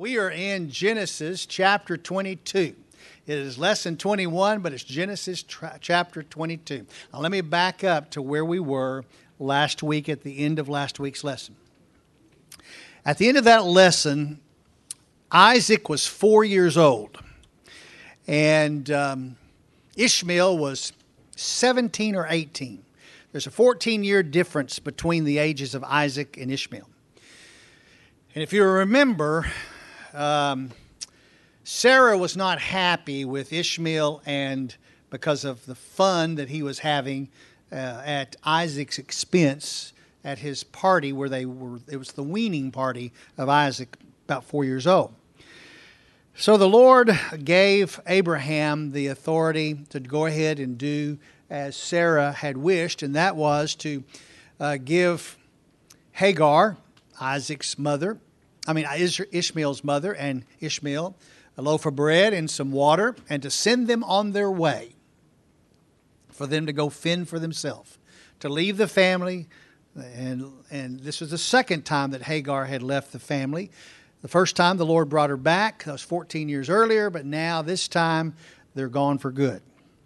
We are in Genesis chapter 22. It is lesson 21, but it's Genesis chapter 22. Now let me back up to where we were last week at the end of last week's lesson. At the end of that lesson, Isaac was 4 years old, and Ishmael was 17 or 18. There's a 14-year difference between the ages of Isaac and Ishmael. And if you remember, Sarah was not happy with Ishmael, and because of the fun that he was having at Isaac's expense at his party where it was the weaning party of Isaac, about 4 years old. So the Lord gave Abraham the authority to go ahead and do as Sarah had wished, and that was to give Hagar, Ishmael's mother, and Ishmael a loaf of bread and some water, and to send them on their way for them to go fend for themselves, to leave the family. And this was the second time that Hagar had left the family. The first time the Lord brought her back. That was 14 years earlier, but now this time they're gone for good.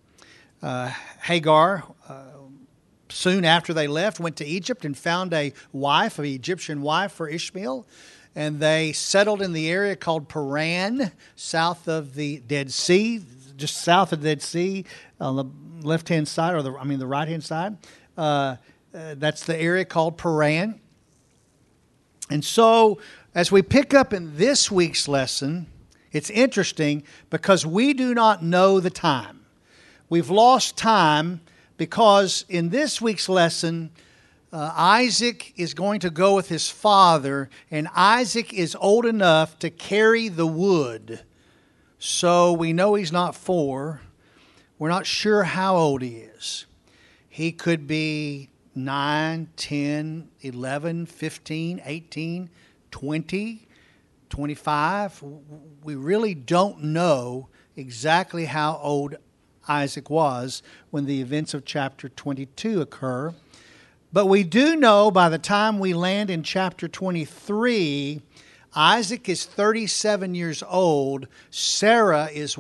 Hagar, soon after they left, went to Egypt and found an Egyptian wife for Ishmael. And they settled in the area called Paran, south of the Dead Sea, just south of the Dead Sea, on the left-hand side, the right-hand side. That's the area called Paran. And so, as we pick up in this week's lesson, it's interesting because we do not know the time. We've lost time because in this week's lesson, Isaac is going to go with his father, and Isaac is old enough to carry the wood. So we know he's not 4. We're not sure how old he is. He could be 9, 10, 11, 15, 18, 20, 25. We really don't know exactly how old Isaac was when the events of chapter 22 occur. But we do know by the time we land in chapter 23, Isaac is 37 years old. Sarah is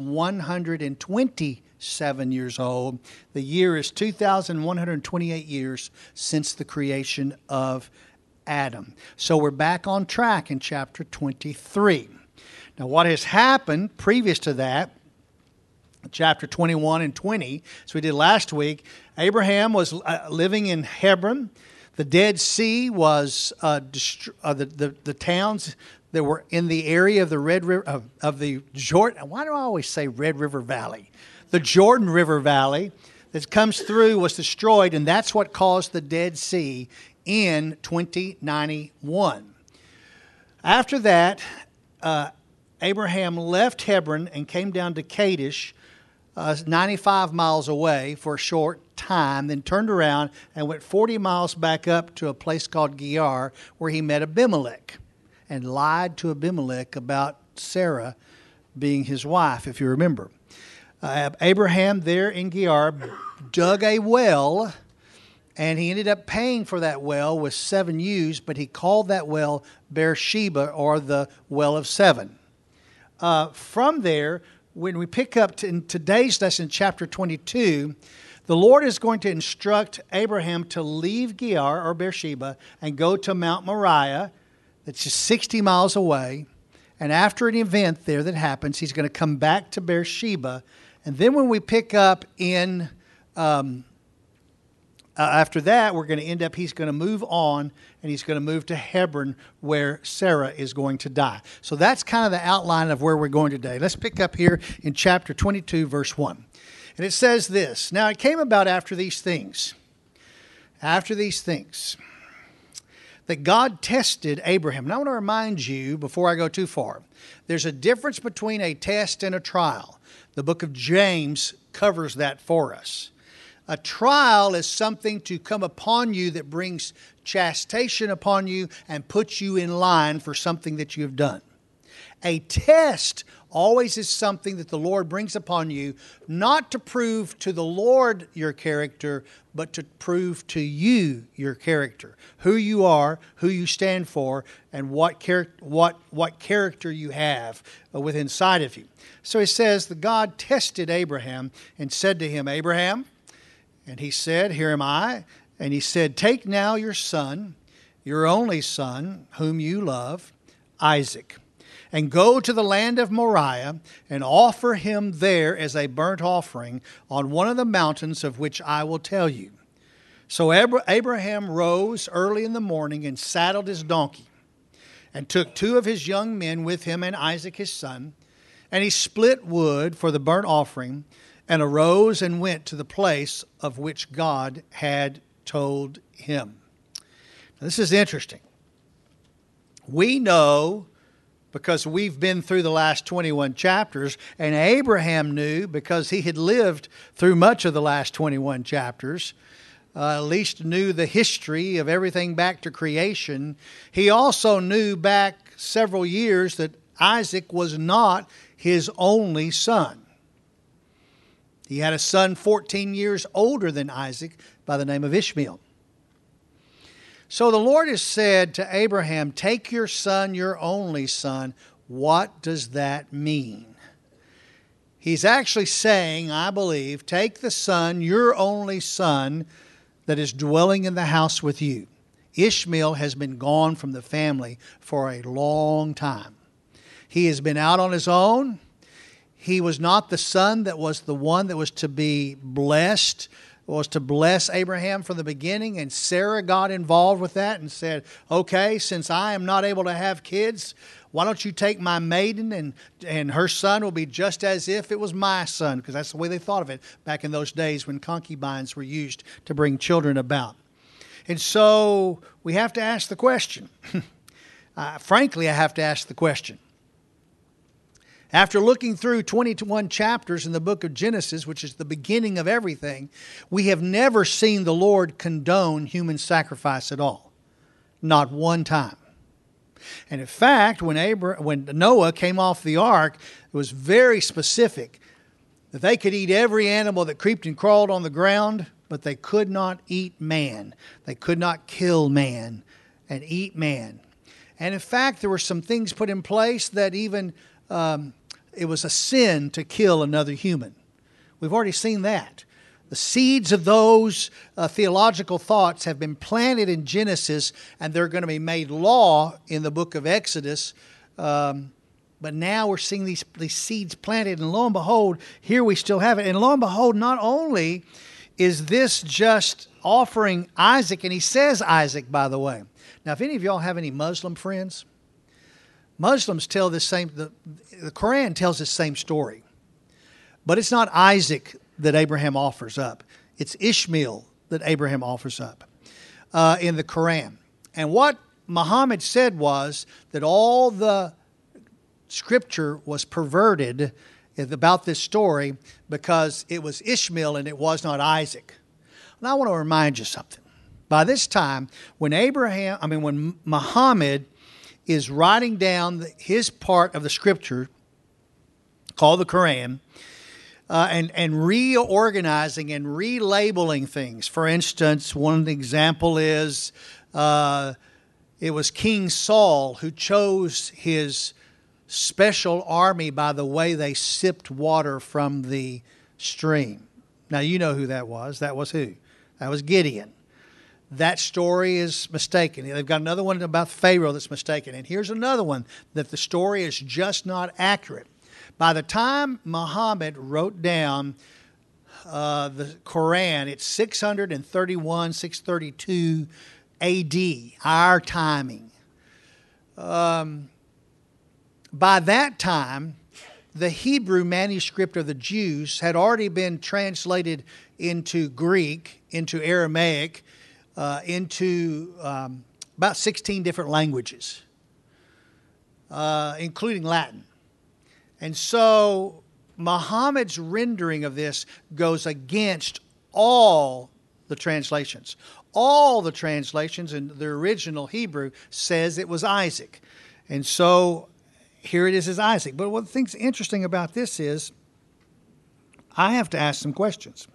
127 years old. The year is 2,128 years since the creation of Adam. So we're back on track in chapter 23. Now, what has happened previous to that, chapter 21 and 20, as we did last week, Abraham was living in Hebron. The Dead Sea was the towns that were in the area of the Red River of the Jordan. Why do I always say Red River Valley? The Jordan River Valley that comes through was destroyed, and that's what caused the Dead Sea in 2091. After that, Abraham left Hebron and came down to Kadesh, 95 miles away for a short time, then turned around and went 40 miles back up to a place called Gerar, where he met Abimelech and lied to Abimelech about Sarah being his wife, if you remember. Abraham there in Gerar dug a well, and he ended up paying for that well with 7 ewes, but he called that well Beersheba, or the Well of 7. From there, when we pick up in today's lesson, chapter 22, the Lord is going to instruct Abraham to leave Gerar, or Beersheba, and go to Mount Moriah, that's just 60 miles away. And after an event there that happens, he's going to come back to Beersheba. And then when we pick up in, after that, we're going to end up, he's going to move on, and he's going to move to Hebron, where Sarah is going to die. So that's kind of the outline of where we're going today. Let's pick up here in chapter 22, verse 1. And it says this: Now it came about after these things, that God tested Abraham. And I want to remind you, before I go too far, there's a difference between a test and a trial. The book of James covers that for us. A trial is something to come upon you that brings chastisement upon you and puts you in line for something that you have done. A test always is something that the Lord brings upon you, not to prove to the Lord your character, but to prove to you your character, who you are, who you stand for, and what character you have within inside of you. So he says, the God tested Abraham and said to him, Abraham, and he said, here am I. And he said, take now your son, your only son, whom you love, Isaac, and go to the land of Moriah and offer him there as a burnt offering on one of the mountains of which I will tell you. So Abraham rose early in the morning and saddled his donkey and took 2 of his young men with him and Isaac his son, and he split wood for the burnt offering and arose and went to the place of which God had told him. Now, this is interesting. We know, because we've been through the last 21 chapters, and Abraham knew because he had lived through much of the last 21 chapters, at least knew the history of everything back to creation. He also knew back several years that Isaac was not his only son. He had a son 14 years older than Isaac by the name of Ishmael. So the Lord has said to Abraham, take your son, your only son. What does that mean? He's actually saying, I believe, take the son, your only son, that is dwelling in the house with you. Ishmael has been gone from the family for a long time. He has been out on his own. He was not the son that was the one that was to be blessed, was to bless Abraham from the beginning, and Sarah got involved with that and said, okay, since I am not able to have kids, why don't you take my maiden and her son will be just as if it was my son, because that's the way they thought of it back in those days when concubines were used to bring children about. And so we have to ask the question. Frankly, I have to ask the question. After looking through 21 chapters in the book of Genesis, which is the beginning of everything, we have never seen the Lord condone human sacrifice at all. Not one time. And in fact, when Noah came off the ark, it was very specific that they could eat every animal that creeped and crawled on the ground, but they could not eat man. They could not kill man and eat man. And in fact, there were some things put in place that even it was a sin to kill another human. We've already seen that. The seeds of those theological thoughts have been planted in Genesis, and they're going to be made law in the book of Exodus. But now we're seeing these seeds planted, and lo and behold, here we still have it. And lo and behold, not only is this just offering Isaac, and he says Isaac, by the way. Now, if any of y'all have any Muslim friends, Muslims tell the same, the Quran tells the same story. But it's not Isaac that Abraham offers up. It's Ishmael that Abraham offers up in the Quran. And what Muhammad said was that all the scripture was perverted about this story because it was Ishmael and it was not Isaac. And I want to remind you something. By this time, when Muhammad is writing down his part of the scripture called the Quran, and reorganizing and relabeling things. For instance, one example is it was King Saul who chose his special army by the way they sipped water from the stream. Now, you know who that was. That was who? That was Gideon. That story is mistaken. They've got another one about Pharaoh that's mistaken. And here's another one that the story is just not accurate. By the time Muhammad wrote down the Quran, it's 631, 632 A.D., our timing. By that time, the Hebrew manuscript of the Jews had already been translated into Greek, into Aramaic, into about 16 different languages, including Latin. And so Muhammad's rendering of this goes against all the translations. All the translations in the original Hebrew says it was Isaac. And so here it is as Isaac. But what the thing's interesting about this is I have to ask some questions.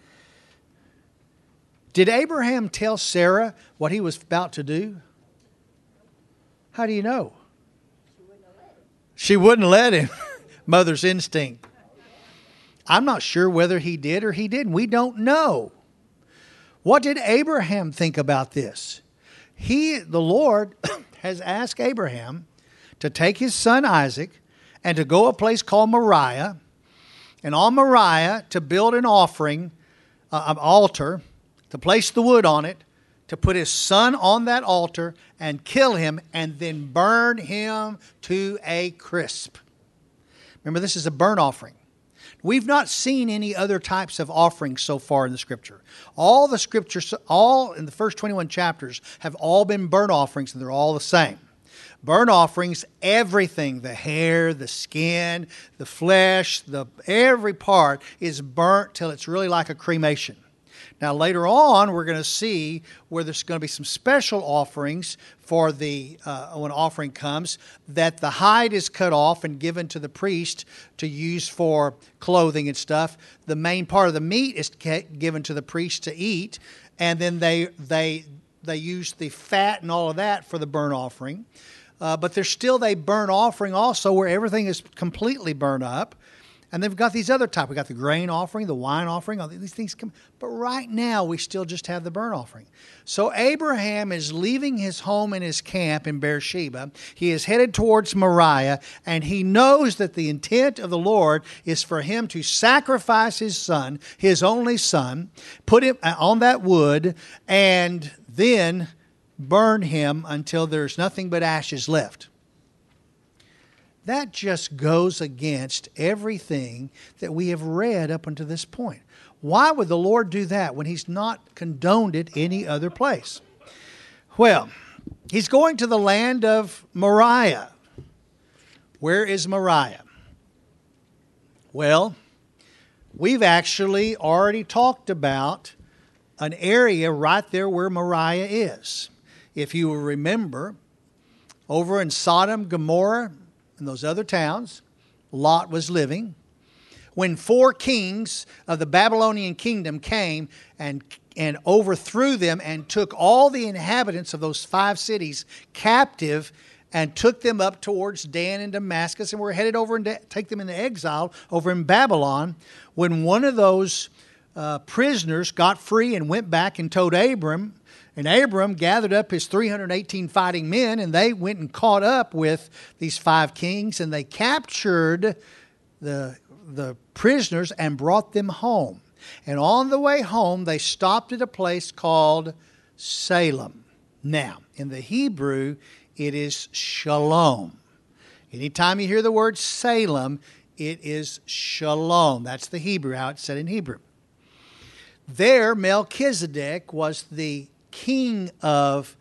Did Abraham tell Sarah what he was about to do? How do you know? She wouldn't let him. Mother's instinct. I'm not sure whether he did or he didn't. We don't know. What did Abraham think about this? The Lord has asked Abraham to take his son Isaac and to go a place called Moriah, and on Moriah to build an offering, an altar, to place the wood on it, to put his son on that altar and kill him and then burn him to a crisp. Remember, this is a burnt offering. We've not seen any other types of offerings so far in the Scripture. All the Scriptures, all in the first 21 chapters, have all been burnt offerings, and they're all the same. Burnt offerings, everything, the hair, the skin, the flesh, every part is burnt till it's really like a cremation. Now, later on, we're going to see where there's going to be some special offerings for when offering comes, that the hide is cut off and given to the priest to use for clothing and stuff. The main part of the meat is given to the priest to eat, and then they use the fat and all of that for the burnt offering. But there's still a burnt offering also where everything is completely burnt up. And they've got these other types. We've got the grain offering, the wine offering, all these things come. But right now, we still just have the burnt offering. So Abraham is leaving his home and his camp in Beersheba. He is headed towards Moriah, and he knows that the intent of the Lord is for him to sacrifice his son, his only son, put him on that wood, and then burn him until there's nothing but ashes left. That just goes against everything that we have read up until this point. Why would the Lord do that when He's not condoned it any other place? Well, He's going to the land of Moriah. Where is Moriah? Well, we've actually already talked about an area right there where Moriah is. If you will remember, over in Sodom, Gomorrah, and those other towns, Lot was living. When 4 kings of the Babylonian kingdom came and overthrew them and took all the inhabitants of those 5 cities captive and took them up towards Dan and Damascus and were headed over and take them into exile over in Babylon, when one of those prisoners got free and went back and told Abram, and Abram gathered up his 318 fighting men, and they went and caught up with these 5 kings, and they captured the prisoners and brought them home. And on the way home, they stopped at a place called Salem. Now, in the Hebrew, it is Shalom. Anytime you hear the word Salem, it is Shalom. That's the Hebrew, how it's said in Hebrew. There, Melchizedek was the king of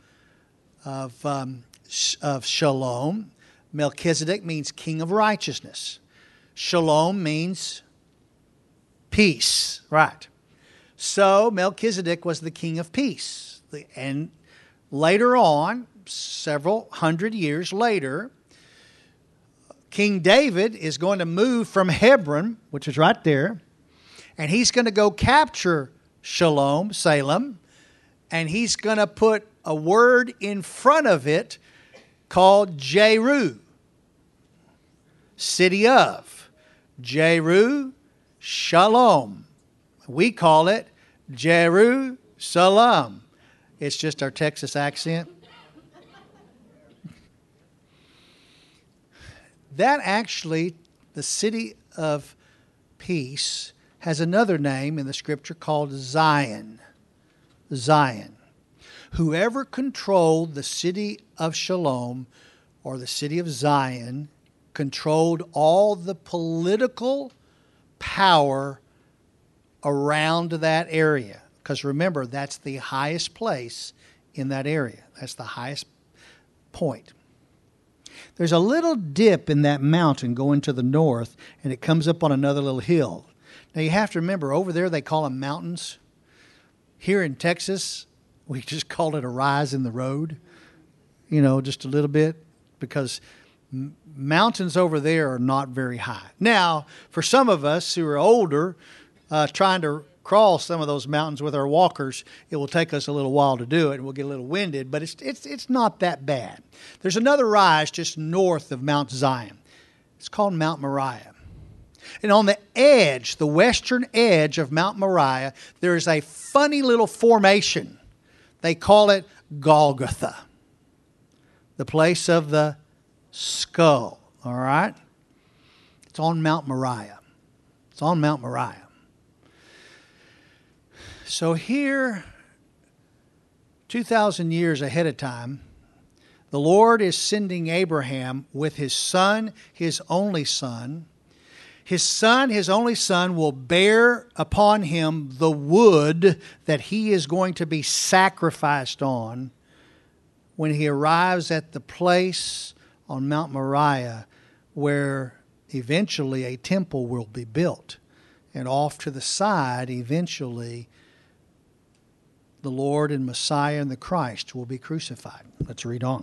Shalom. Melchizedek means king of righteousness. Shalom means peace. Right. So Melchizedek was the king of peace. And later on, several hundred years later, King David is going to move from Hebron, which is right there, and he's going to go capture Salem, and he's going to put a word in front of it called Jeru, city of. Jeru Shalom. We call it Jerusalem. It's just our Texas accent. That actually, the city of peace, has another name in the Scripture called Zion. Zion. Whoever controlled the city of Shalom or the city of Zion controlled all the political power around that area. Because remember, that's the highest place in that area. That's the highest point. There's a little dip in that mountain going to the north, and it comes up on another little hill. Now you have to remember, over there they call them mountains. Here in Texas, we just call it a rise in the road, just a little bit, because Mountains over there are not very high. Now, for some of us who are older, trying to crawl some of those mountains with our walkers, it will take us a little while to do it, and we'll get a little winded, but it's not that bad. There's another rise just north of Mount Zion. It's called Mount Moriah. And on the edge, the western edge of Mount Moriah, there is a funny little formation. They call it Golgotha, the place of the skull. All right? It's on Mount Moriah. It's on Mount Moriah. So here, 2,000 years ahead of time, the Lord is sending Abraham with his son, his only son. His son, his only son, will bear upon him the wood that he is going to be sacrificed on when he arrives at the place on Mount Moriah where eventually a temple will be built. And off to the side, eventually, the Lord and Messiah and the Christ will be crucified. Let's read on.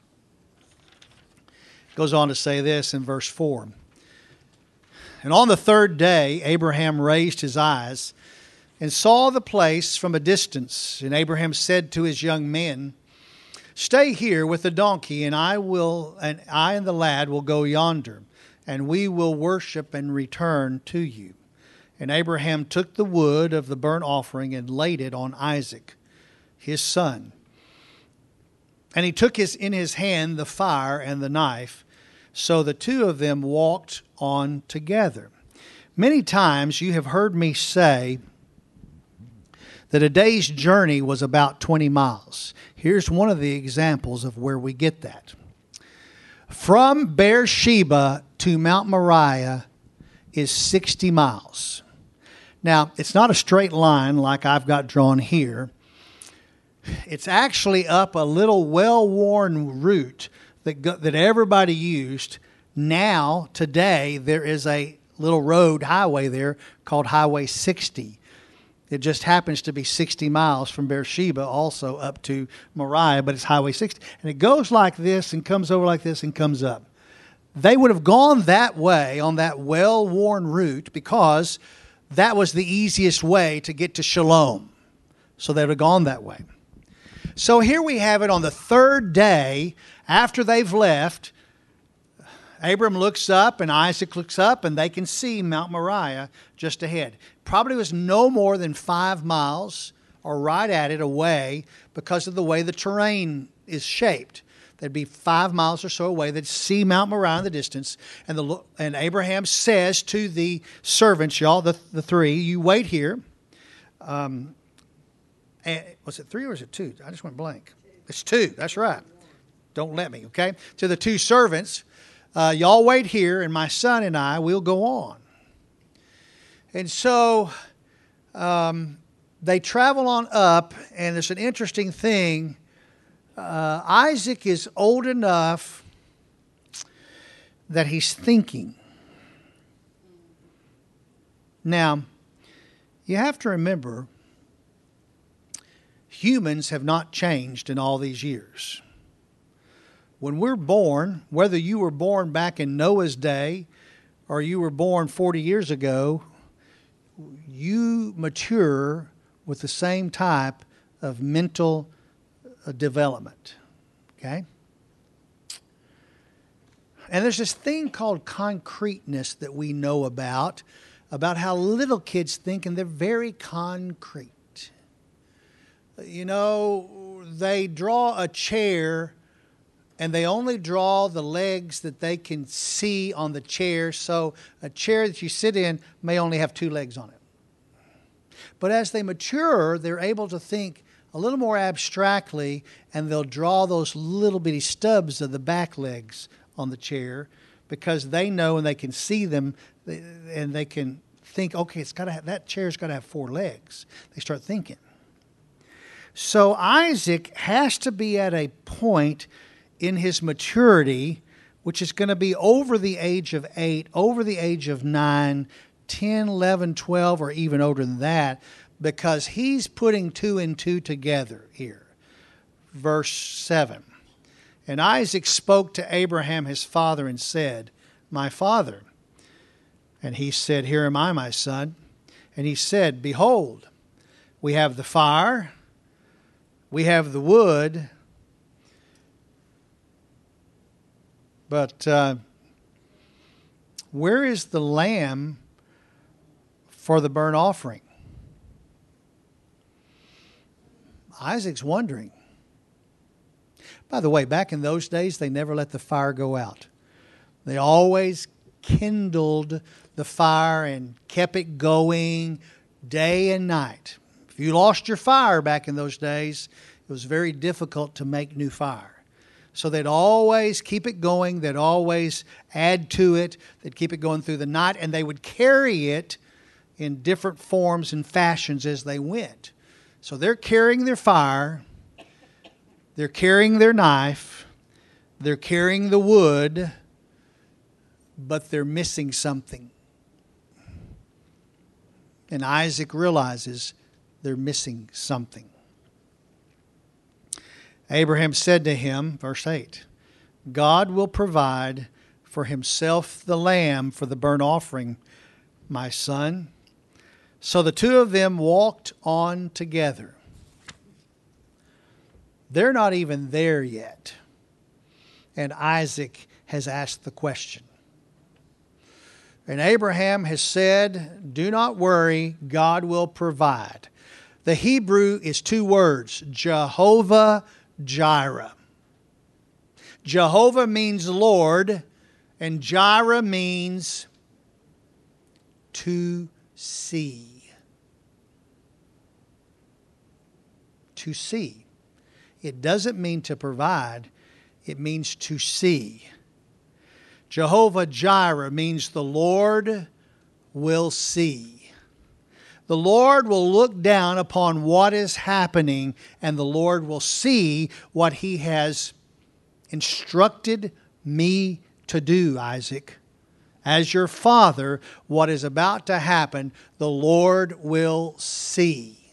It goes on to say this in verse 4. And on the third day, Abraham raised his eyes and saw the place from a distance. And Abraham said to his young men, "Stay here with the donkey, and I and the lad will go yonder, and we will worship and return to you." And Abraham took the wood of the burnt offering and laid it on Isaac, his son. And he took in his hand the fire and the knife. So the two of them walked on together. Many times you have heard me say that a day's journey was about 20 miles. Here's one of the examples of where we get that. From Beersheba to Mount Moriah is 60 miles. Now, it's not a straight line like I've got drawn here. It's actually up a little well-worn route that everybody used. Now, today, there is a little road highway there called Highway 60. It just happens to be 60 miles from Beersheba also up to Moriah, but it's Highway 60. And it goes like this and comes over like this and comes up. They would have gone that way on that well-worn route because that was the easiest way to get to Shalom. So they would have gone that way. So here we have it on the third day after they've left. Abram looks up and Isaac looks up and they can see Mount Moriah just ahead. Probably was no more than 5 miles or right at it away because of the way the terrain is shaped. They'd be 5 miles or so away. They'd see Mount Moriah in the distance. And Abraham says to the servants, y'all, the three, you wait here. Was it 3 or was it 2? I just went blank. It's 2. That's right. Don't let me, okay? To the 2 servants, y'all wait here, and my son and I will go on. And so they travel on up, and there's an interesting thing. Isaac is old enough that he's thinking. Now, you have to remember, humans have not changed in all these years. When we're born, whether you were born back in Noah's day or you were born 40 years ago, you mature with the same type of mental development. Okay? And there's this thing called concreteness that we know about how little kids think, and they're very concrete. You know, they draw a chair and they only draw the legs that they can see on the chair. So a chair that you sit in may only have 2 legs on it. But as they mature, they're able to think a little more abstractly, and they'll draw those little bitty stubs of the back legs on the chair because they know and they can see them, and they can think, okay, that chair's got to have 4 legs. They start thinking. So Isaac has to be at a point in his maturity, which is going to be over the age of 8, over the age of 9, 10, 11, 12, or even older than that, because he's putting 2 and 2 together here. Verse 7. And Isaac spoke to Abraham his father and said, My father. And he said, Here am I, my son. And he said, Behold, we have the fire, we have the wood, but where is the lamb for the burnt offering? Isaac's wondering. By the way, back in those days, they never let the fire go out. They always kindled the fire and kept it going day and night. If you lost your fire back in those days, it was very difficult to make new fire. So they'd always keep it going. They'd always add to it. They'd keep it going through the night, and they would carry it in different forms and fashions as they went. So they're carrying their fire. They're carrying their knife. They're carrying the wood, but they're missing something. And Isaac realizes they're missing something. Abraham said to him, verse 8, God will provide for himself the lamb for the burnt offering, my son. So the two of them walked on together. They're not even there yet. And Isaac has asked the question. And Abraham has said, do not worry, God will provide. The Hebrew is two words, Jehovah Jireh. Jehovah means Lord, and Jireh means to see. To see. It doesn't mean to provide, it means to see. Jehovah Jireh means the Lord will see. The Lord will look down upon what is happening, and the Lord will see what He has instructed me to do, Isaac. As your father, what is about to happen, the Lord will see.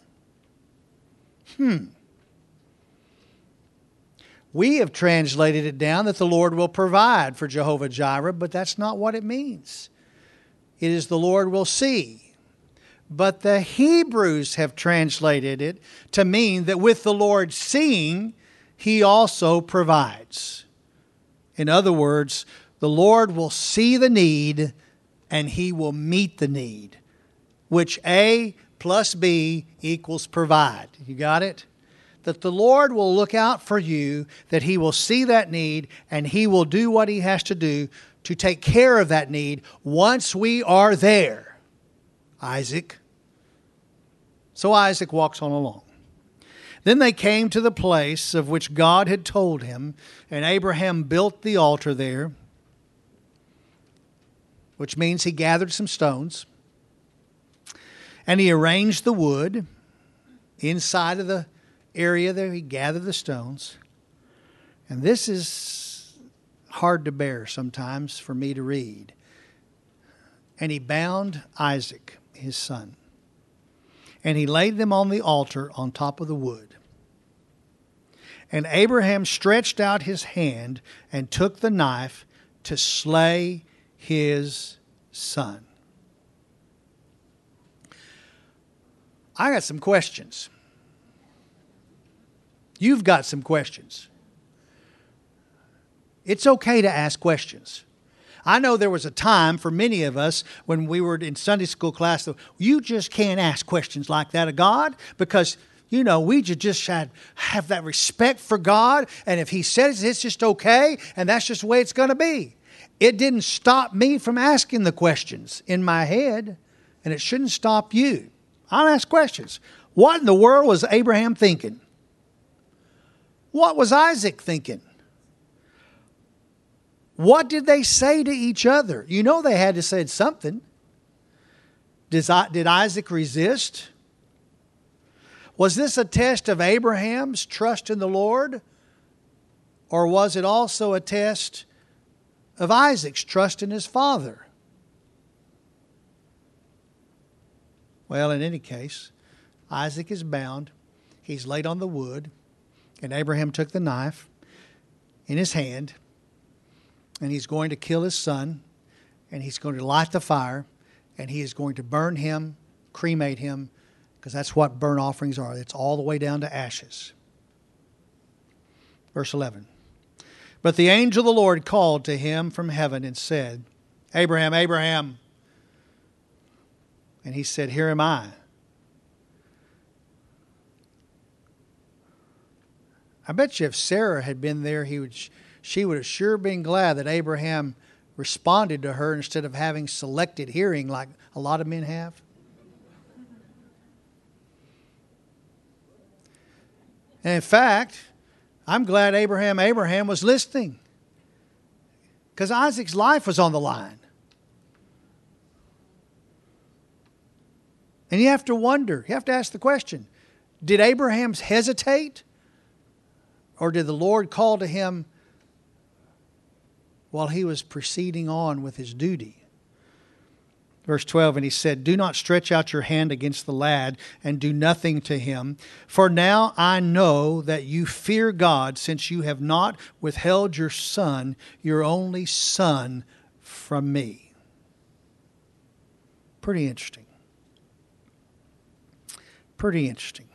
We have translated it down that the Lord will provide for Jehovah Jireh, but that's not what it means. It is the Lord will see. But the Hebrews have translated it to mean that with the Lord seeing, He also provides. In other words, the Lord will see the need and He will meet the need, which A plus B equals provide. You got it? That the Lord will look out for you, that He will see that need, and He will do what He has to do to take care of that need once we are there. Isaac. So Isaac walks on along. Then they came to the place of which God had told him, and Abraham built the altar there, which means he gathered some stones, and he arranged the wood inside of the area there. He gathered the stones. And this is hard to bear sometimes for me to read. And he bound Isaac, his son, and he laid them on the altar on top of the wood. And Abraham stretched out his hand and took the knife to slay his son. I got some questions. You've got some questions. It's okay to ask questions. I know there was a time for many of us when we were in Sunday school class that you just can't ask questions like that of God because, you know, we just have that respect for God. And if He says it's just okay, and that's just the way it's going to be. It didn't stop me from asking the questions in my head, and it shouldn't stop you. I'll ask questions. What in the world was Abraham thinking? What was Isaac thinking? What did they say to each other? You know they had to say something. Did Isaac resist? Was this a test of Abraham's trust in the Lord? Or was it also a test of Isaac's trust in his father? Well, in any case, Isaac is bound. He's laid on the wood. And Abraham took the knife. in his hand, and he's going to kill his son, and he's going to light the fire, and he is going to burn him, cremate him, because that's what burnt offerings are. It's all the way down to ashes. Verse 11. But the angel of the Lord called to him from heaven and said, Abraham, Abraham. And he said, Here am I. I bet you if Sarah had been there, she would have sure been glad that Abraham responded to her instead of having selected hearing like a lot of men have. And in fact, I'm glad Abraham was listening, because Isaac's life was on the line. And you have to wonder, you have to ask the question, did Abraham hesitate? Or did the Lord call to him while he was proceeding on with his duty? Verse 12, and he said, Do not stretch out your hand against the lad and do nothing to him. For now I know that you fear God, since you have not withheld your son, your only son, from me. Pretty interesting. Pretty interesting.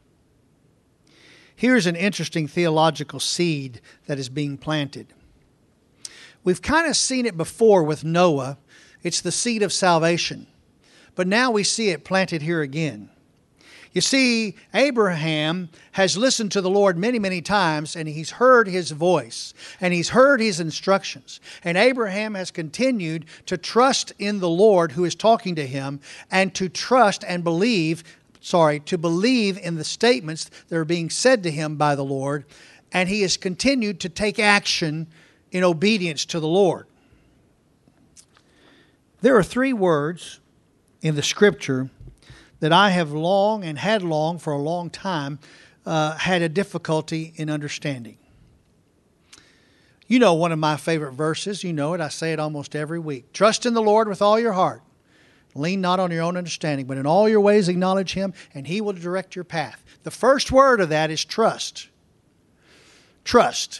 Here's an interesting theological seed that is being planted. We've kind of seen it before with Noah. It's the seed of salvation. But now we see it planted here again. You see, Abraham has listened to the Lord many, many times, and he's heard his voice, and he's heard his instructions. And Abraham has continued to trust in the Lord who is talking to him, and to trust and believe in the statements that are being said to him by the Lord, and he has continued to take action in obedience to the Lord. There are 3 words in the Scripture that I have long and had long for a long time had a difficulty in understanding. You know one of my favorite verses. You know it. I say it almost every week. Trust in the Lord with all your heart. Lean not on your own understanding, but in all your ways acknowledge Him, and He will direct your path. The first word of that is trust. Trust.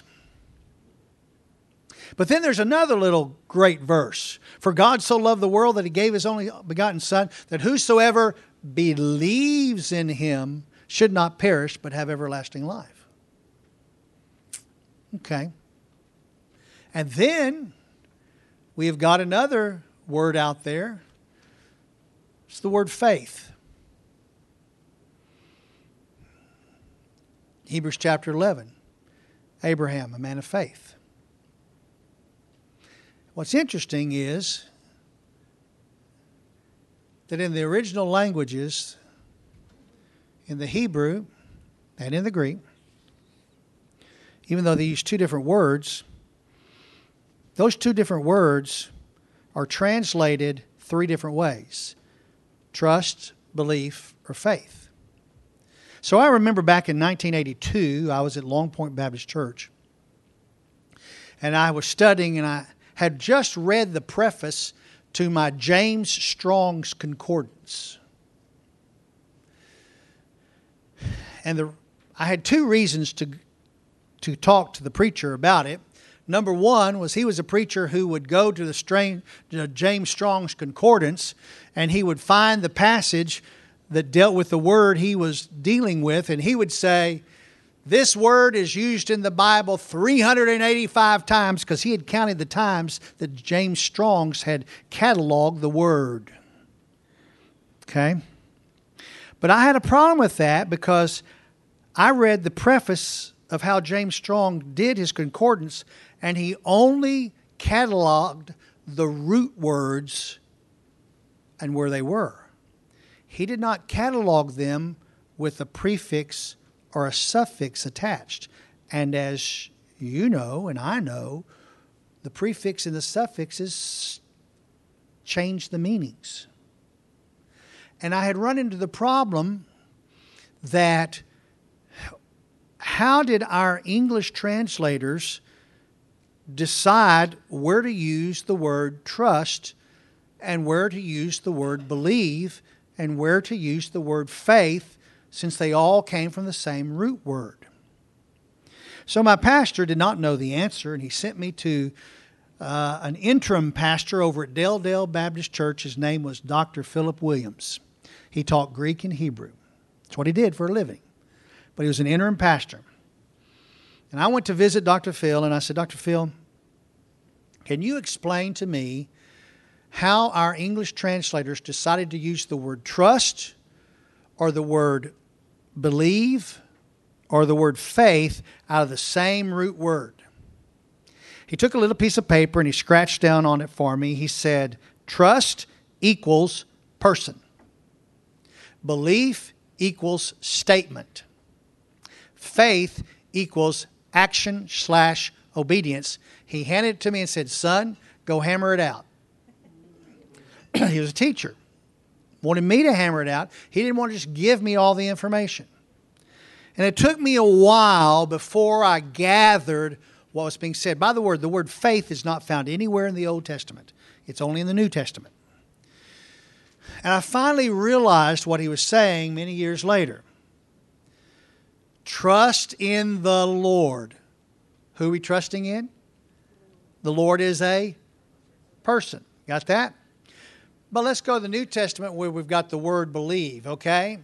But then there's another little great verse. For God so loved the world that He gave His only begotten Son, that whosoever believes in Him should not perish, but have everlasting life. Okay. And then we have got another word out there. It's the word faith. Hebrews chapter 11. Abraham, a man of faith. What's interesting is that in the original languages, in the Hebrew and in the Greek, even though they use 2 different words, those 2 different words are translated 3 different ways. Trust, belief, or faith. So I remember back in 1982, I was at Long Point Baptist Church. And I was studying, and I had just read the preface to my James Strong's Concordance. And I had 2 reasons to talk to the preacher about it. Number 1 was he was a preacher who would go to the James Strong's Concordance, and he would find the passage that dealt with the word he was dealing with, and he would say, this word is used in the Bible 385 times, because he had counted the times that James Strong's had cataloged the word. Okay? But I had a problem with that, because I read the preface of how James Strong did his concordance, and he only cataloged the root words and where they were. He did not catalog them with a prefix or a suffix attached. And as you know, and I know, the prefix and the suffixes change the meanings. And I had run into the problem that how did our English translators decide where to use the word trust and where to use the word believe and where to use the word faith, since they all came from the same root word? So my pastor did not know the answer, and he sent me to an interim pastor over at Dale Baptist Church. His name was Dr. Philip Williams. He taught Greek and Hebrew. That's what he did for a living. But he was an interim pastor. And I went to visit Dr. Phil, and I said, Dr. Phil, can you explain to me how our English translators decided to use the word trust or the word believe or the word faith out of the same root word? He took a little piece of paper and he scratched down on it for me. He said, trust equals person. Belief equals statement. Faith equals action/obedience. He handed it to me and said, son, go hammer it out. He was a teacher. Wanted me to hammer it out. He didn't want to just give me all the information. And it took me a while before I gathered what was being said. By the word faith is not found anywhere in the Old Testament. It's only in the New Testament. And I finally realized what he was saying many years later. Trust in the Lord. Who are we trusting in? The Lord is a person. Got that? But let's go to the New Testament where we've got the word believe, okay?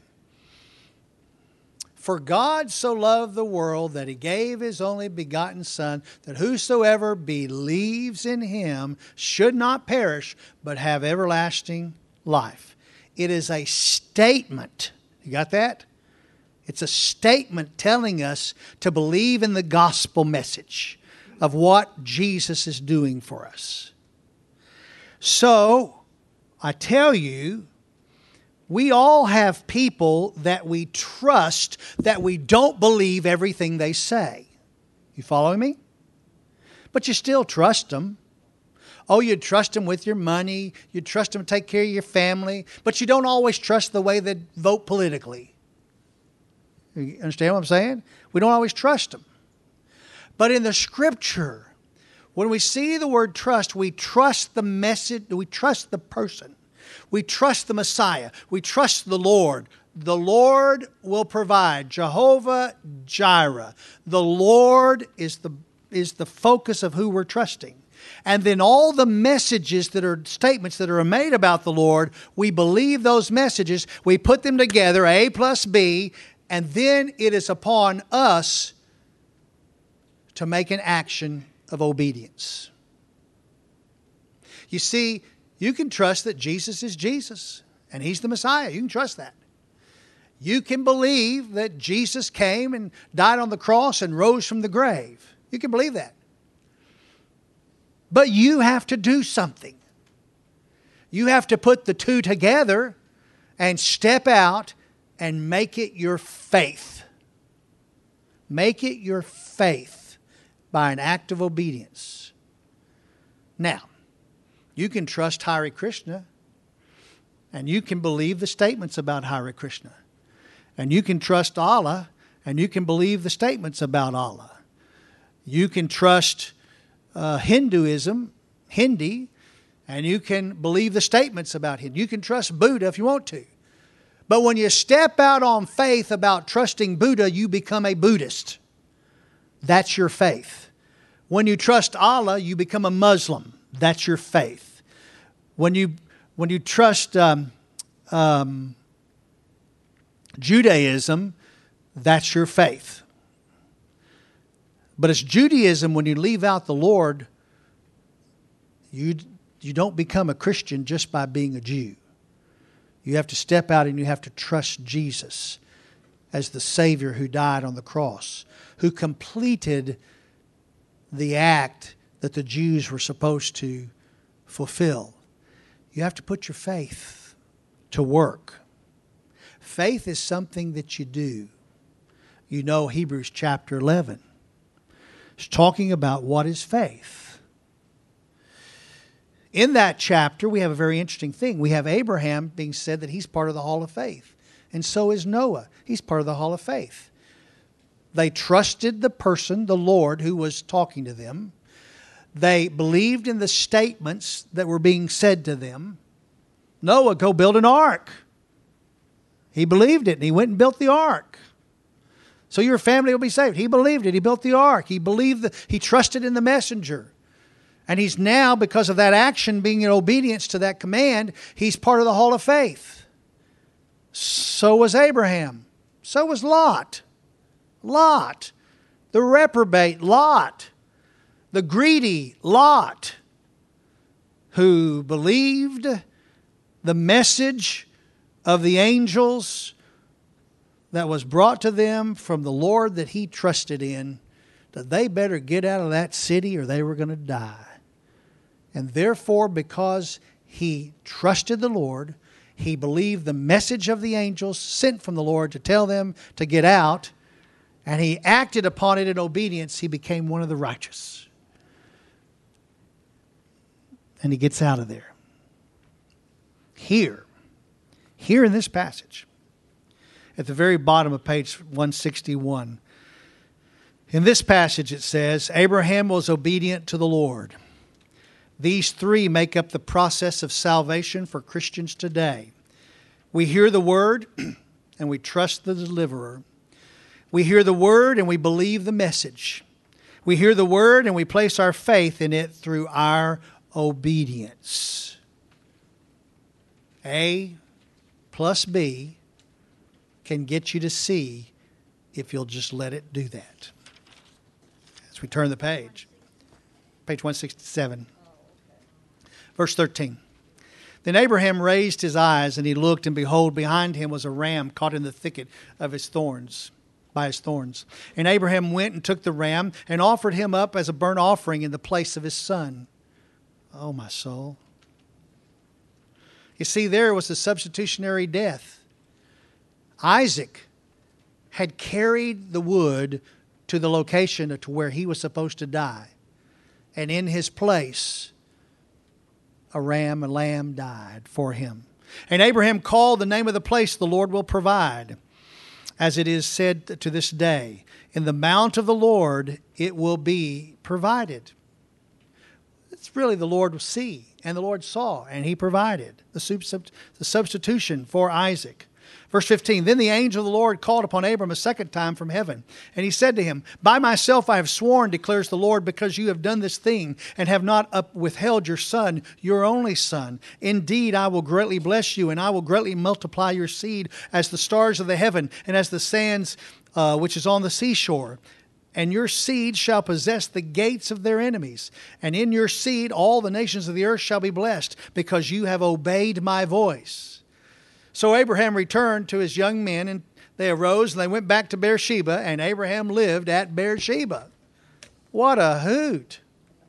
For God so loved the world that he gave his only begotten Son, that whosoever believes in him should not perish, but have everlasting life. It is a statement. You got that? It's a statement telling us to believe in the gospel message of what Jesus is doing for us. So, I tell you, we all have people that we trust that we don't believe everything they say. You following me? But you still trust them. Oh, you trust them with your money. You trust them to take care of your family. But you don't always trust the way they vote politically. You understand what I'm saying? We don't always trust them. But in the Scripture, when we see the word trust, we trust the message, we trust the person. We trust the Messiah. We trust the Lord. The Lord will provide. Jehovah Jireh. The Lord is the focus of who we're trusting. And then all the messages that are statements that are made about the Lord, we believe those messages. We put them together, A plus B, and then it is upon us to make an action of obedience. You see, you can trust that Jesus is Jesus and he's the Messiah. You can trust that. You can believe that Jesus came and died on the cross and rose from the grave. You can believe that. But you have to do something. You have to put the two together and step out and make it your faith. Make it your faith by an act of obedience. Now, you can trust Hare Krishna, and you can believe the statements about Hare Krishna. And you can trust Allah, and you can believe the statements about Allah. You can trust Hinduism, Hindi, and you can believe the statements about Hindu. You can trust Buddha if you want to. But when you step out on faith about trusting Buddha, you become a Buddhist. That's your faith. When you trust Allah, you become a Muslim. That's your faith. When you trust Judaism, that's your faith. But it's Judaism when you leave out the Lord, you don't become a Christian just by being a Jew. You have to step out and you have to trust Jesus as the Savior who died on the cross, who completed the act that the Jews were supposed to fulfill. You have to put your faith to work. Faith is something that you do. You know Hebrews chapter 11. It's talking about what is faith. In that chapter, we have a very interesting thing. We have Abraham being said that he's part of the Hall of Faith. And so is Noah. He's part of the Hall of Faith. They trusted the person, the Lord, who was talking to them. They believed in the statements that were being said to them. Noah, go build an ark. He believed it and he went and built the ark. So your family will be saved. He believed it. He built the ark. He trusted in the messenger. And he's now, because of that action, being in obedience to that command, he's part of the hall of faith. So was Abraham. So was Lot. Lot. The reprobate Lot. The greedy Lot. Who believed the message of the angels that was brought to them from the Lord that he trusted in, that they better get out of that city or they were going to die. And therefore, because he trusted the Lord, he believed the message of the angels sent from the Lord to tell them to get out, and he acted upon it in obedience, he became one of the righteous. And he gets out of there. Here in this passage, at the very bottom of page 161, in this passage it says, Abraham was obedient to the Lord. These three make up the process of salvation for Christians today. We hear the word and we trust the deliverer. We hear the word and we believe the message. We hear the word and we place our faith in it through our obedience. A plus B can get you to C if you'll just let it do that. As we turn the page. Page 167. Verse 13. Then Abraham raised his eyes, and he looked, and behold, behind him was a ram caught in the thicket of his thorns, by his thorns. And Abraham went and took the ram and offered him up as a burnt offering in the place of his son. Oh, my soul. You see, there was the substitutionary death. Isaac had carried the wood to the location to where he was supposed to die. And in his place, a lamb died for him. And Abraham called the name of the place, the Lord will provide. As it is said to this day, in the mount of the Lord it will be provided. It's really the Lord will see, and the Lord saw, and he provided the substitution for Isaac. Verse 15, then the angel of the Lord called upon Abram a second time from heaven. And he said to him, by myself I have sworn, declares the Lord, because you have done this thing and have not withheld your son, your only son. Indeed, I will greatly bless you, and I will greatly multiply your seed as the stars of the heaven and as the sands which is on the seashore. And your seed shall possess the gates of their enemies. And in your seed all the nations of the earth shall be blessed, because you have obeyed my voice. So Abraham returned to his young men, and they arose and they went back to Beersheba, and Abraham lived at Beersheba. What a hoot.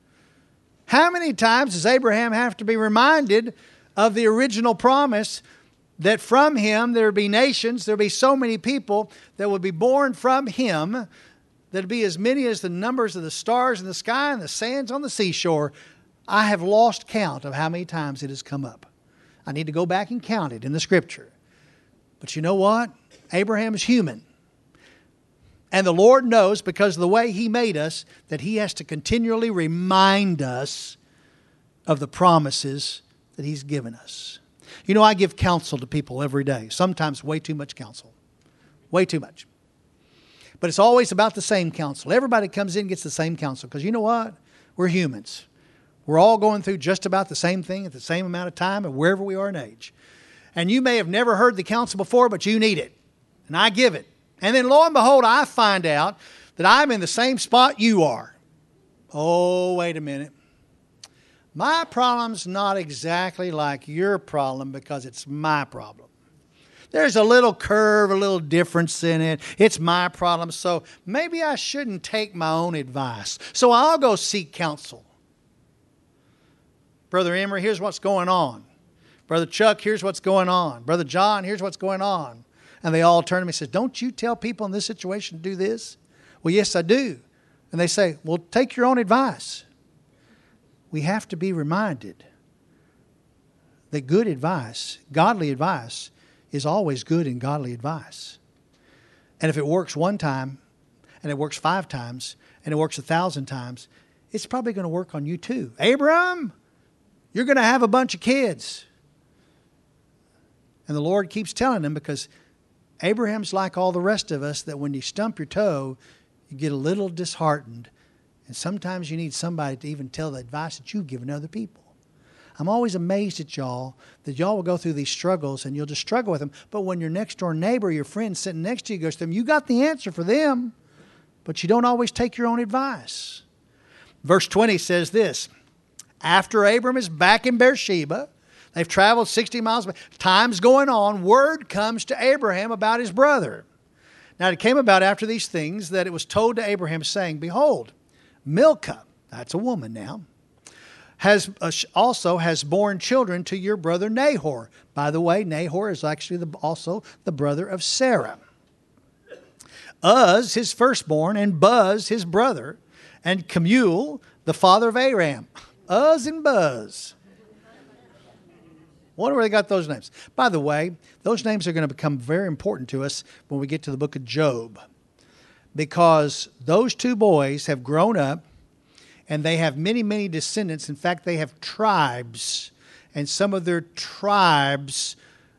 How many times does Abraham have to be reminded of the original promise that from him there would be nations, there would be so many people that would be born from him, that would be as many as the numbers of the stars in the sky and the sands on the seashore. I have lost count of how many times it has come up. I need to go back and count it in the Scripture. But you know what? Abraham is human. And the Lord knows, because of the way he made us, that he has to continually remind us of the promises that he's given us. You know, I give counsel to people every day. Sometimes way too much counsel. Way too much. But it's always about the same counsel. Everybody comes in and gets the same counsel. Because you know what? We're humans. We're all going through just about the same thing at the same amount of time and wherever we are in age. And you may have never heard the counsel before, but you need it. And I give it. And then lo and behold, I find out that I'm in the same spot you are. Oh, wait a minute. My problem's not exactly like your problem, because it's my problem. There's a little curve, a little difference in it. It's my problem. So maybe I shouldn't take my own advice. So I'll go seek counsel. Brother Emery, here's what's going on. Brother Chuck, here's what's going on. Brother John, here's what's going on. And they all turn to me and say, don't you tell people in this situation to do this? Well, yes, I do. And they say, well, take your own advice. We have to be reminded that good advice, godly advice, is always good and godly advice. And if it works one time, and it works 5 times, and it works 1,000 times, it's probably going to work on you too. Abram, you're going to have a bunch of kids. And the Lord keeps telling him, because Abraham's like all the rest of us, that when you stump your toe, you get a little disheartened. And sometimes you need somebody to even tell the advice that you've given other people. I'm always amazed at y'all that y'all will go through these struggles and you'll just struggle with them. But when your next door neighbor, your friend sitting next to you goes to them, you got the answer for them, but you don't always take your own advice. Verse 20 says this: after Abram is back in Beersheba, they've traveled 60 miles. Time's going on. Word comes to Abraham about his brother. Now it came about after these things that it was told to Abraham, saying, behold, Milcah, that's a woman now, also has borne children to your brother Nahor. By the way, Nahor is actually also the brother of Sarah. Uz, his firstborn, and Buz, his brother, and Kemuel, the father of Aram. Uz and Buz. Wonder where they got those names. By the way, those names are going to become very important to us when we get to the book of Job, because those two boys have grown up and they have many, many descendants. In fact, they have tribes, and some of their tribes,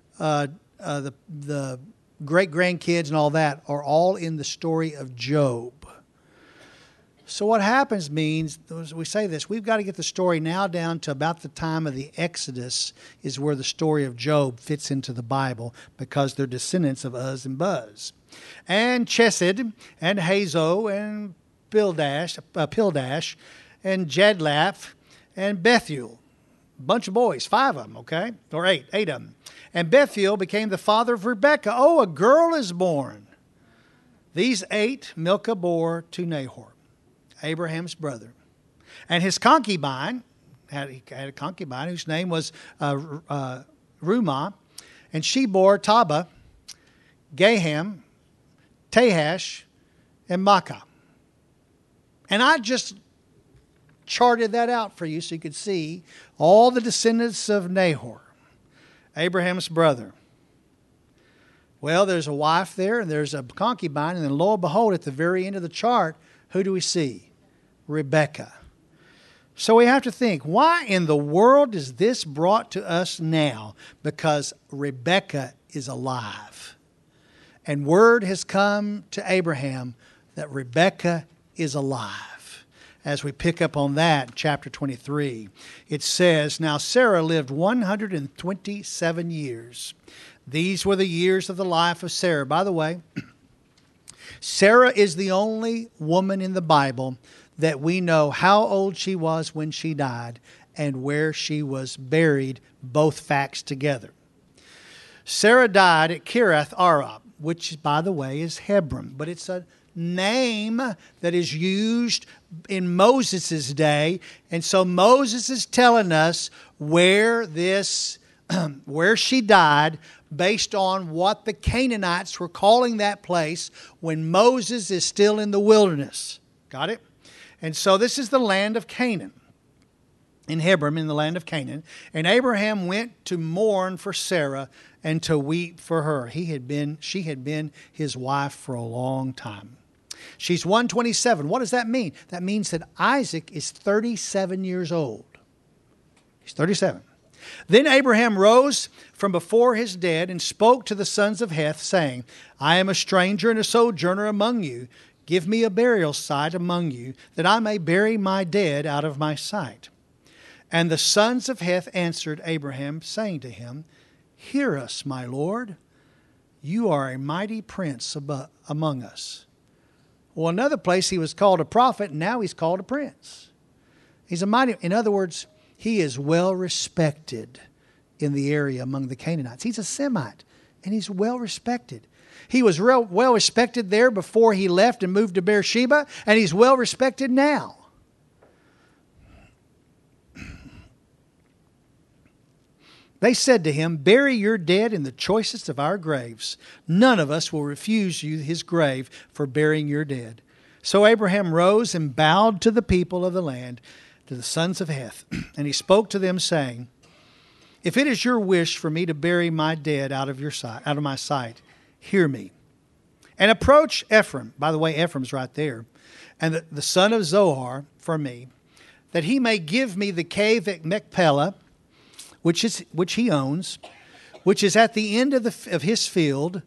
the great-grandkids and all that, are all in the story of Job. So what happens means, we say this, we've got to get the story now down to about the time of the Exodus is where the story of Job fits into the Bible, because they're descendants of Uz and Buz. And Chesed and Hazo and Pildash and Jadlaph and Bethuel. A bunch of boys, 5 of them, okay? Or 8 of them. And Bethuel became the father of Rebekah. Oh, a girl is born. These 8 Milcah bore to Nahor, Abraham's brother. And his concubine, he had a concubine whose name was Rumah, and she bore Taba, Gaham, Tahash, and Makkah. And I just charted that out for you so you could see all the descendants of Nahor, Abraham's brother. Well, there's a wife there, and there's a concubine, and then lo and behold, at the very end of the chart, who do we see? Rebekah. So we have to think, why in the world is this brought to us now? Because Rebekah is alive. And word has come to Abraham that Rebekah is alive. As we pick up on that, chapter 23, it says, now Sarah lived 127 years. These were the years of the life of Sarah. By the way, Sarah is the only woman in the Bible that we know how old she was when she died and where she was buried, both facts together. Sarah died at Kiriath Arba, which, by the way, is Hebron. But it's a name that is used in Moses' day. And so Moses is telling us where she died based on what the Canaanites were calling that place when Moses is still in the wilderness. Got it? And so this is the land of Canaan. In Hebron, in the land of Canaan. And Abraham went to mourn for Sarah and to weep for her. She had been his wife for a long time. She's 127. What does that mean? That means that Isaac is 37 years old. He's 37. Then Abraham rose from before his dead and spoke to the sons of Heth, saying, I am a stranger and a sojourner among you. Give me a burial site among you, that I may bury my dead out of my sight. And the sons of Heth answered Abraham, saying to him, Hear us, my Lord. You are a mighty prince among us. Well, another place he was called a prophet, and now he's called a prince. He's a mighty, in other words, he is well respected in the area among the Canaanites. He's a Semite, and he's well respected. He was well respected there before he left and moved to Beersheba, and he's well respected now. They said to him, Bury your dead in the choicest of our graves. None of us will refuse you his grave for burying your dead. So Abraham rose and bowed to the people of the land, to the sons of Heth. And he spoke to them, saying, If it is your wish for me to bury my dead out of my sight, hear me. And approach Ephraim. By the way, Ephraim's right there. And the son of Zohar for me, that he may give me the cave at Machpelah, which he owns, which is at the end of his field,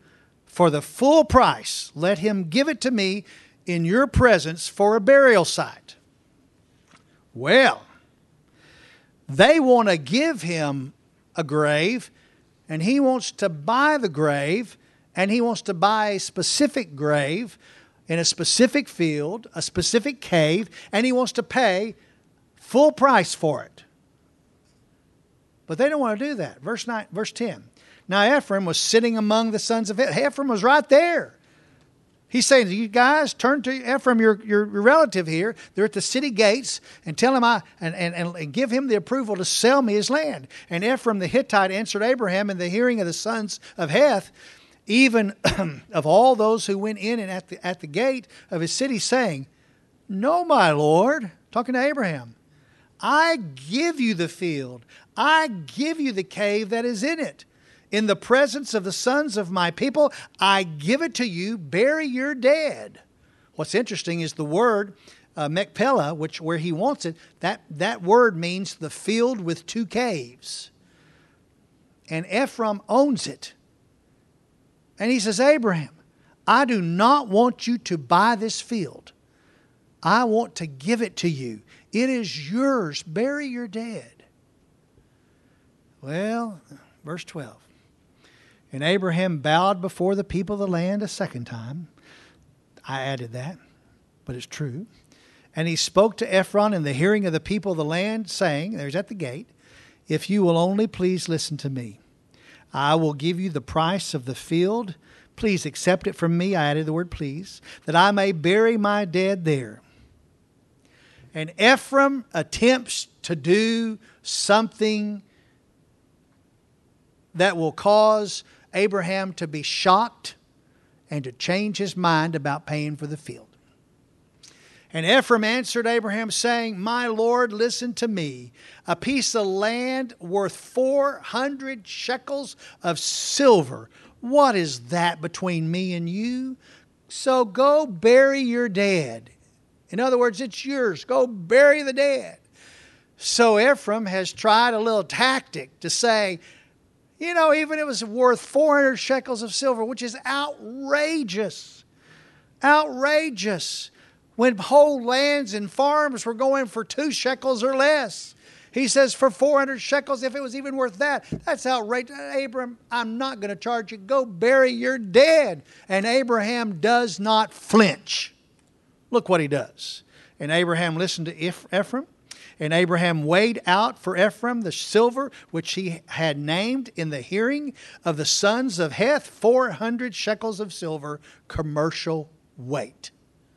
For the full price, let him give it to me in your presence for a burial site. Well, they want to give him a grave, and he wants to buy the grave, and he wants to buy a specific grave in a specific field, a specific cave, and he wants to pay full price for it. But they don't want to do that. Verse 10. Now Ephraim was sitting among the sons of Heth. Ephraim was right there. He's saying, you guys, turn to Ephraim, your relative here. They're at the city gates, and tell him and give him the approval to sell me his land. And Ephraim the Hittite answered Abraham in the hearing of the sons of Heth, even of all those who went in and at the gate of his city, saying, No, my Lord, talking to Abraham, I give you the field. I give you the cave that is in it. In the presence of the sons of my people, I give it to you. Bury your dead. What's interesting is the word Machpelah, where he wants it, that word means the field with two caves. And Ephraim owns it. And he says, Abraham, I do not want you to buy this field. I want to give it to you. It is yours. Bury your dead. Well, verse 12. And Abraham bowed before the people of the land a second time. I added that, but it's true. And he spoke to Ephron in the hearing of the people of the land, saying, there's at the gate, if you will only please listen to me, I will give you the price of the field. Please accept it from me. I added the word please, that I may bury my dead there. And Ephraim attempts to do something that will cause Abraham to be shocked and to change his mind about paying for the field. And Ephraim answered Abraham, saying, My Lord, listen to me. A piece of land worth 400 shekels of silver. What is that between me and you? So go bury your dead. In other words, it's yours. Go bury the dead. So Ephraim has tried a little tactic to say, even it was worth 400 shekels of silver, which is outrageous. Outrageous. When whole lands and farms were going for 2 shekels or less. He says for 400 shekels, if it was even worth that, that's outrageous. Abraham, I'm not going to charge you. Go bury your dead. And Abraham does not flinch. Look what he does. And Abraham listened to Ephraim. And Abraham weighed out for Ephraim the silver which he had named in the hearing of the sons of Heth, 400 shekels of silver, commercial weight.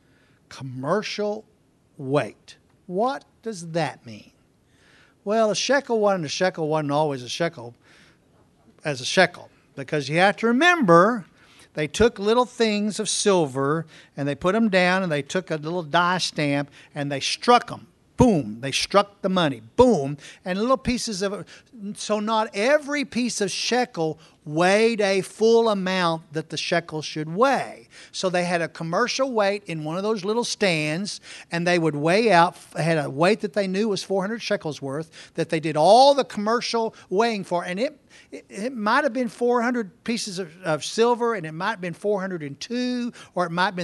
Commercial weight. What does that mean? Well, a shekel wasn't always a shekel as a shekel. Because you have to remember, they took little things of silver and they put them down and they took a little die stamp and they struck them. Boom, they struck the money. Boom, and little pieces of it. So not every piece of shekel weighed a full amount that the shekel should weigh. So they had a commercial weight in one of those little stands, and they would weigh out, had a weight that they knew was 400 shekels worth, that they did all the commercial weighing for. And it might have been 400 pieces of silver, and it might have been 402, or it might have been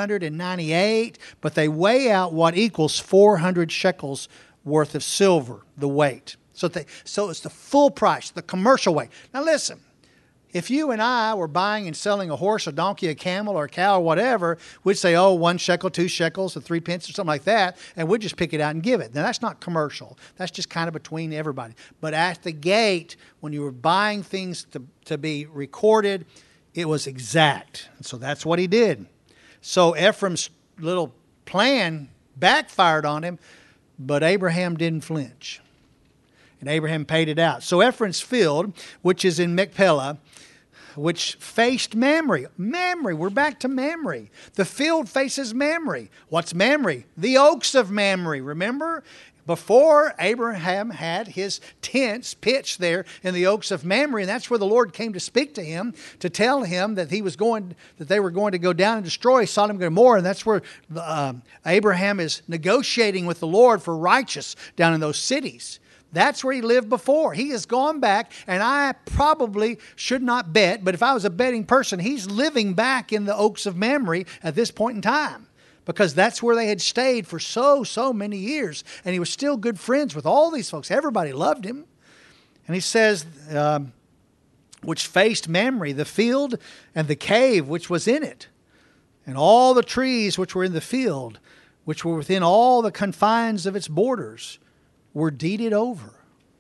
398, but they weigh out what equals 400 shekels worth of silver, the weight. So it's the full price, the commercial weight. Now listen, if you and I were buying and selling a horse, a donkey, a camel, or a cow, or whatever, we'd say, 1 shekel, 2 shekels, or 3 pence, or something like that, and we'd just pick it out and give it. Now, that's not commercial. That's just kind of between everybody. But at the gate, when you were buying things to be recorded, it was exact. And so that's what he did. So Ephraim's little plan backfired on him, but Abraham didn't flinch. And Abraham paid it out. So Ephraim's field, which is in Machpelah, which faced Mamre. Mamre, we're back to Mamre. The field faces Mamre. What's Mamre? The oaks of Mamre, remember? Before, Abraham had his tents pitched there in the oaks of Mamre, and that's where the Lord came to speak to him, to tell him that they were going to go down and destroy Sodom and Gomorrah, and that's where Abraham is negotiating with the Lord for righteous down in those cities. That's where he lived before. He has gone back, and I probably should not bet, but if I was a betting person, he's living back in the Oaks of Mamre at this point in time, because that's where they had stayed for so many years. And he was still good friends with all these folks. Everybody loved him. And he says, which faced Mamre, the field and the cave which was in it, and all the trees which were in the field, which were within all the confines of its borders, were deeded over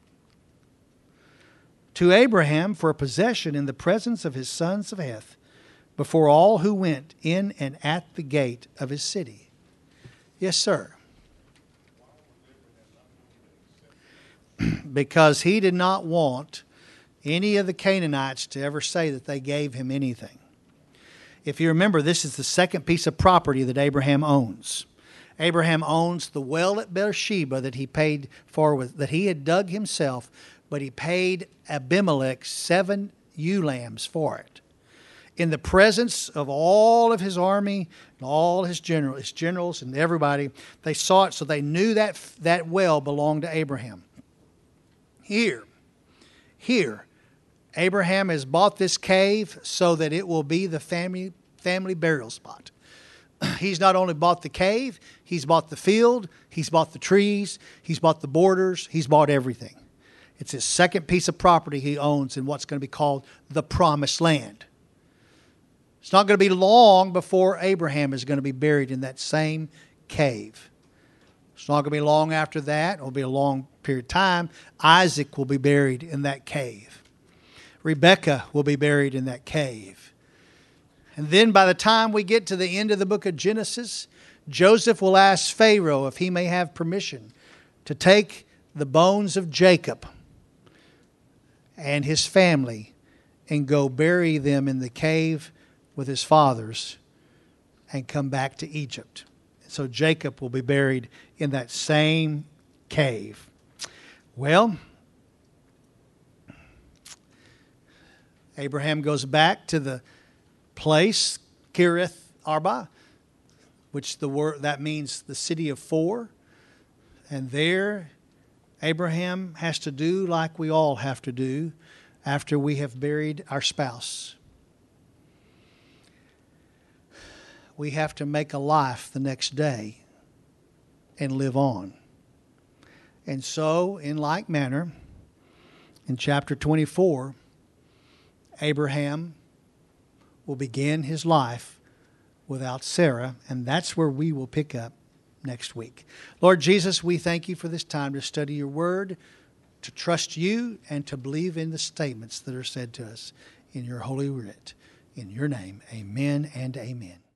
to Abraham for a possession in the presence of his sons of Heth, before all who went in and at the gate of his city. Yes, sir. Because he did not want any of the Canaanites to ever say that they gave him anything. If you remember, this is the second piece of property that Abraham owns. Abraham owns the well at Beersheba that he paid for, that he had dug himself, but he paid Abimelech 7 ewe lambs for it. In the presence of all of his army and all his generals and everybody, they saw it, so they knew that well belonged to Abraham. Here, Abraham has bought this cave so that it will be the family burial spot. He's not only bought the cave, he's bought the field, he's bought the trees, he's bought the borders, he's bought everything. It's his second piece of property he owns in what's going to be called the Promised Land. It's not going to be long before Abraham is going to be buried in that same cave. It's not going to be long after that. It will be a long period of time. Isaac will be buried in that cave. Rebekah will be buried in that cave. And then by the time we get to the end of the book of Genesis, Joseph will ask Pharaoh if he may have permission to take the bones of Jacob and his family and go bury them in the cave with his fathers and come back to Egypt. So Jacob will be buried in that same cave. Well, Abraham goes back to the place, Kirith Arba, which that means the city of four. And there, Abraham has to do like we all have to do after we have buried our spouse. We have to make a life the next day and live on. And so, in like manner, in chapter 24, Abraham will begin his life without Sarah, and that's where we will pick up next week. Lord Jesus, we thank you for this time to study your word, to trust you, and to believe in the statements that are said to us in your holy writ. In your name, amen and amen.